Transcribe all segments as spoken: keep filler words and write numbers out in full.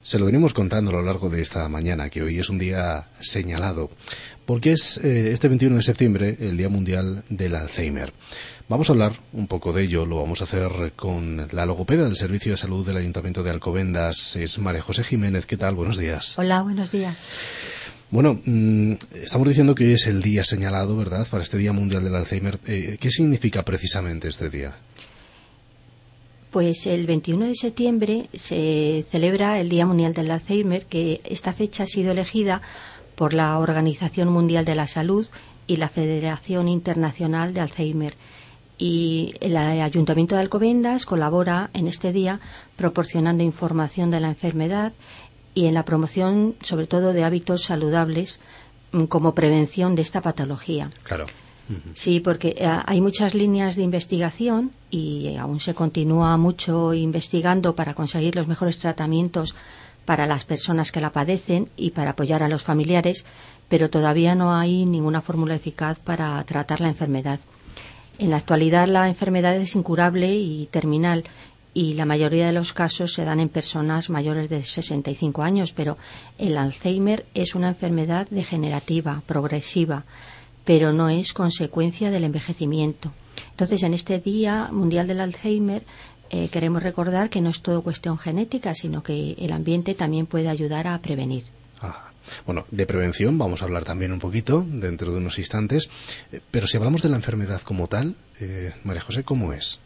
Se lo venimos contando a lo largo de esta mañana, que hoy es un día señalado, porque es eh, este veintiuno de septiembre el Día Mundial del Alzheimer. Vamos a hablar un poco de ello, lo vamos a hacer con la logopeda del Servicio de Salud del Ayuntamiento de Alcobendas, es María José Jiménez. ¿Qué tal? Buenos días. Hola, buenos días. Bueno, mmm, estamos diciendo que es el día señalado, ¿verdad?, para este Día Mundial del Alzheimer. Eh, ¿Qué significa precisamente este día? Pues el veintiuno de septiembre se celebra el Día Mundial del Alzheimer, que esta fecha ha sido elegida por la Organización Mundial de la Salud y la Federación Internacional de Alzheimer. Y el Ayuntamiento de Alcobendas colabora en este día proporcionando información de la enfermedad y en la promoción, sobre todo, de hábitos saludables como prevención de esta patología. Claro. Sí, porque eh, hay muchas líneas de investigación y eh, aún se continúa mucho investigando para conseguir los mejores tratamientos para las personas que la padecen y para apoyar a los familiares, pero todavía no hay ninguna fórmula eficaz para tratar la enfermedad. En la actualidad la enfermedad es incurable y terminal y la mayoría de los casos se dan en personas mayores de sesenta y cinco años, pero el Alzheimer es una enfermedad degenerativa, progresiva, pero no es consecuencia del envejecimiento. Entonces, en este Día Mundial del Alzheimer eh, queremos recordar que no es todo cuestión genética, sino que el ambiente también puede ayudar a prevenir. Ajá. Bueno, de prevención vamos a hablar también un poquito dentro de unos instantes, eh, pero si hablamos de la enfermedad como tal, eh, María José, ¿cómo es?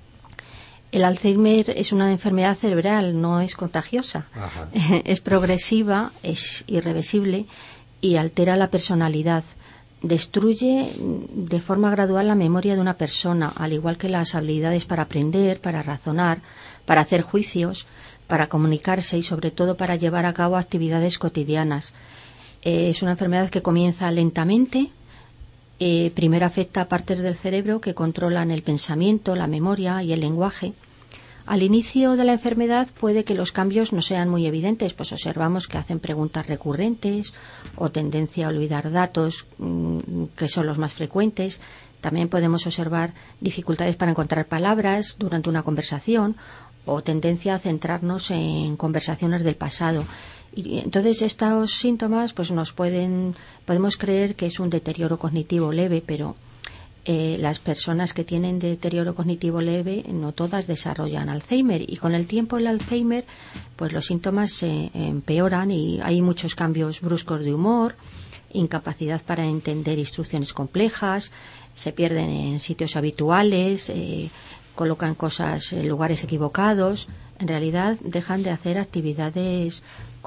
El Alzheimer es una enfermedad cerebral, no es contagiosa. Ajá. Es progresiva, es irreversible y altera la personalidad. Destruye de forma gradual la memoria de una persona, al igual que las habilidades para aprender, para razonar, para hacer juicios, para comunicarse y sobre todo para llevar a cabo actividades cotidianas. Eh, es una enfermedad que comienza lentamente. Eh, primero afecta a partes del cerebro que controlan el pensamiento, la memoria y el lenguaje. Al inicio de la enfermedad puede que los cambios no sean muy evidentes, pues observamos que hacen preguntas recurrentes o tendencia a olvidar datos, mmm, que son los más frecuentes. También podemos observar dificultades para encontrar palabras durante una conversación o tendencia a centrarnos en conversaciones del pasado. Y entonces estos síntomas pues nos pueden podemos creer que es un deterioro cognitivo leve, pero Eh, las personas que tienen deterioro cognitivo leve no todas desarrollan Alzheimer y con el tiempo el Alzheimer pues los síntomas se empeoran y hay muchos cambios bruscos de humor, incapacidad para entender instrucciones complejas, se pierden en sitios habituales, eh, colocan cosas en lugares equivocados, en realidad dejan de hacer actividades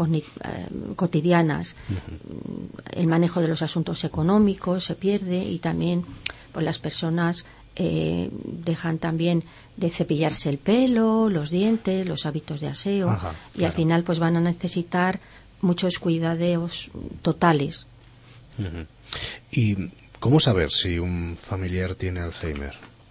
cotidianas. Uh-huh. El manejo de los asuntos económicos se pierde y también pues las personas eh, dejan también de cepillarse el pelo, los dientes, los hábitos de aseo. Ajá, y claro. Al final pues van a necesitar muchos cuidados totales. Uh-huh. ¿Y cómo saber si un familiar tiene Alzheimer?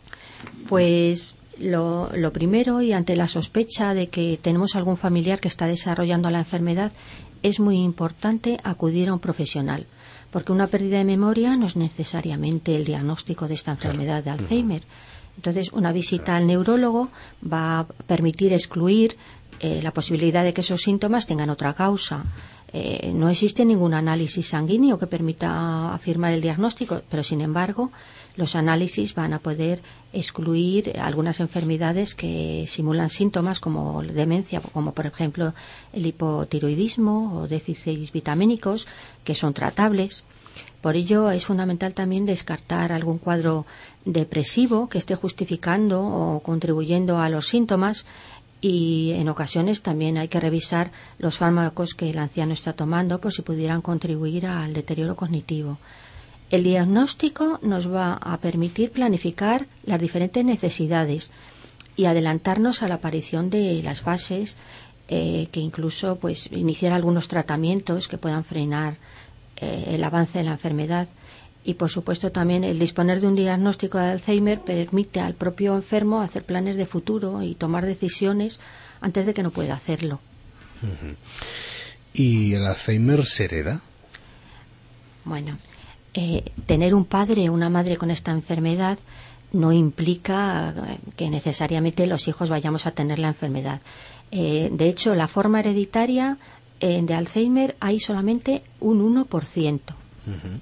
Pues Lo, lo primero, y ante la sospecha de que tenemos algún familiar que está desarrollando la enfermedad, es muy importante acudir a un profesional, porque una pérdida de memoria no es necesariamente el diagnóstico de esta enfermedad de Alzheimer. Entonces, una visita al neurólogo va a permitir excluir eh, la posibilidad de que esos síntomas tengan otra causa. Eh, no existe ningún análisis sanguíneo que permita afirmar el diagnóstico, pero sin embargo los análisis van a poder excluir algunas enfermedades que simulan síntomas como demencia, como por ejemplo el hipotiroidismo o déficits vitamínicos, que son tratables. Por ello es fundamental también descartar algún cuadro depresivo que esté justificando o contribuyendo a los síntomas. Y en ocasiones también hay que revisar los fármacos que el anciano está tomando por si pudieran contribuir al deterioro cognitivo. El diagnóstico nos va a permitir planificar las diferentes necesidades y adelantarnos a la aparición de las fases eh, que incluso pues iniciar algunos tratamientos que puedan frenar eh, el avance de la enfermedad. Y, por supuesto, también el disponer de un diagnóstico de Alzheimer permite al propio enfermo hacer planes de futuro y tomar decisiones antes de que no pueda hacerlo. Uh-huh. ¿Y el Alzheimer se hereda? Bueno, eh, tener un padre o una madre con esta enfermedad no implica que necesariamente los hijos vayamos a tener la enfermedad. Eh, de hecho, la forma hereditaria eh, de Alzheimer hay solamente un uno por ciento. Uh-huh.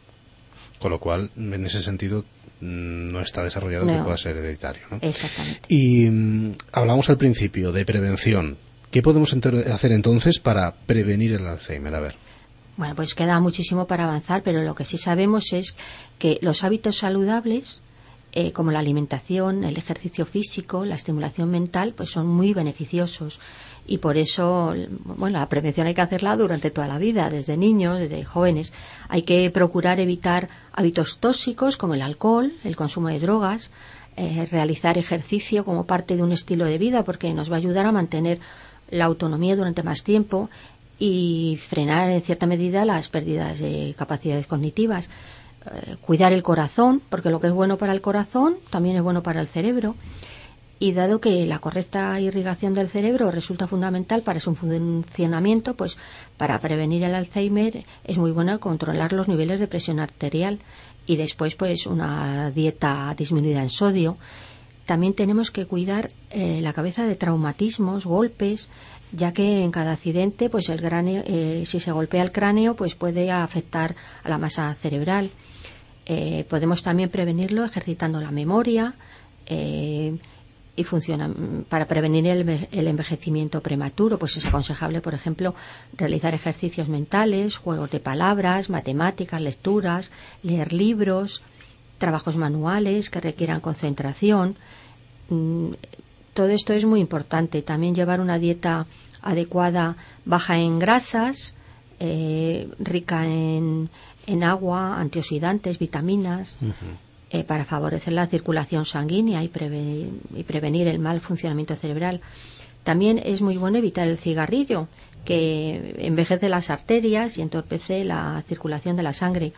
Con lo cual, en ese sentido, no está desarrollado no. que pueda ser hereditario, ¿no? Exactamente. Y um, hablamos al principio de prevención. ¿Qué podemos enter- hacer entonces para prevenir el Alzheimer? A ver. Bueno, pues queda muchísimo para avanzar, pero lo que sí sabemos es que los hábitos saludables, eh, como la alimentación, el ejercicio físico, la estimulación mental, pues son muy beneficiosos. Y por eso, bueno, la prevención hay que hacerla durante toda la vida, desde niños, desde jóvenes. Hay que procurar evitar hábitos tóxicos como el alcohol, el consumo de drogas, eh, realizar ejercicio como parte de un estilo de vida, porque nos va a ayudar a mantener la autonomía durante más tiempo y frenar en cierta medida las pérdidas de capacidades cognitivas. Eh, cuidar el corazón, porque lo que es bueno para el corazón también es bueno para el cerebro. Y dado que la correcta irrigación del cerebro resulta fundamental para su funcionamiento, pues para prevenir el Alzheimer es muy bueno controlar los niveles de presión arterial y después pues una dieta disminuida en sodio. También tenemos que cuidar eh, la cabeza de traumatismos, golpes, ya que en cada accidente pues el cráneo, eh, si se golpea el cráneo pues puede afectar a la masa cerebral. Eh, podemos también prevenirlo ejercitando la memoria, eh, y funciona para prevenir el, el envejecimiento prematuro. Pues es aconsejable, por ejemplo, realizar ejercicios mentales, juegos de palabras, matemáticas, lecturas, leer libros, trabajos manuales que requieran concentración. Mm, todo esto es muy importante. También llevar una dieta adecuada, baja en grasas, eh, rica en, en agua, antioxidantes, vitaminas. Uh-huh. Eh, para favorecer la circulación sanguínea y, preve- y prevenir el mal funcionamiento cerebral. También es muy bueno evitar el cigarrillo, que envejece las arterias y entorpece la circulación de la sangre.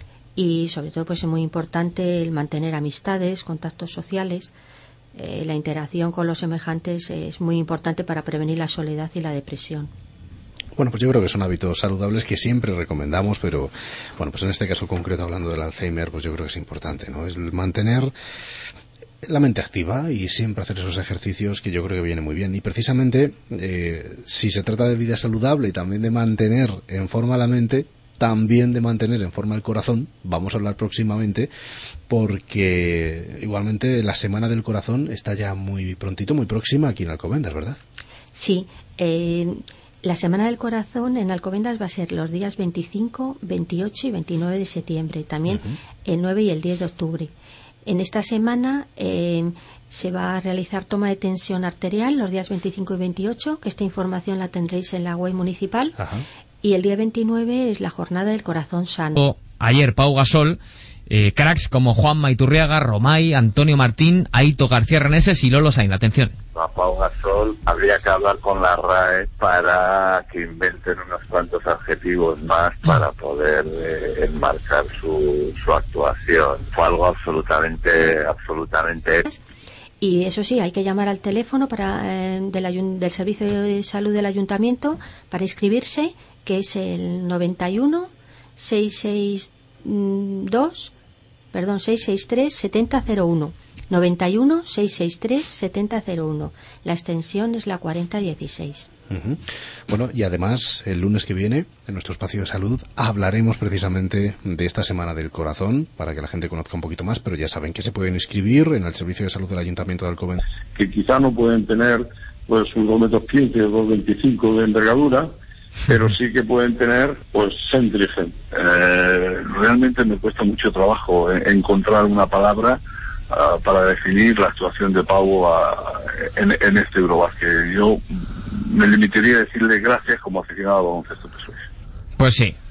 Y sobre todo pues es muy importante el mantener amistades, contactos sociales. Eh, la interacción con los semejantes es muy importante para prevenir la soledad y la depresión. Bueno, pues yo creo que son hábitos saludables que siempre recomendamos, pero bueno, pues en este caso concreto, hablando del Alzheimer, pues yo creo que es importante, ¿no? Es mantener la mente activa y siempre hacer esos ejercicios, que yo creo que viene muy bien. Y precisamente, eh, si se trata de vida saludable y también de mantener en forma la mente, también de mantener en forma el corazón, vamos a hablar próximamente, porque igualmente la Semana del Corazón está ya muy prontito, muy próxima aquí en Alcobendas, ¿verdad? Sí, eh... La Semana del Corazón en Alcobendas va a ser los días veinticinco, veintiocho y veintinueve de septiembre, también uh-huh. el nueve y el diez de octubre. En esta semana eh, se va a realizar toma de tensión arterial los días veinticinco y veintiocho, que esta información la tendréis en la web municipal, uh-huh. y el día veintinueve es la Jornada del Corazón Sano. Ayer Pau Gasol, eh, cracks como Juanma Iturriaga, Romay, Antonio Martín, Aito García Reneses y Lolo Sainz. Atención. A Pau Gasol habría que hablar con la R A E para que inventen unos cuantos adjetivos más para poder eh, enmarcar su, su actuación. Fue algo absolutamente, absolutamente... Y eso sí, hay que llamar al teléfono para eh, del, del Servicio de Salud del Ayuntamiento para inscribirse, que es el noventa y uno, seiscientos sesenta y dos, perdón, seiscientos sesenta y tres, setenta cero uno. noventa y uno, seiscientos sesenta y tres, setenta cero uno. La extensión es la cuarenta dieciséis. Uh-huh. Bueno, y además el lunes que viene en nuestro espacio de salud hablaremos precisamente de esta Semana del Corazón para que la gente conozca un poquito más, pero ya saben que se pueden inscribir en el Servicio de Salud del Ayuntamiento de Alcobendas. Que quizá no pueden tener pues un dos metros quince o dos veinticinco de envergadura, pero sí que pueden tener pues Centrigen. Eh, realmente me cuesta mucho trabajo eh, encontrar una palabra Uh, para definir la actuación de Pau uh, en, en este Eurobasket. Yo me limitaría a decirle gracias como aficionado al baloncesto. Pues sí,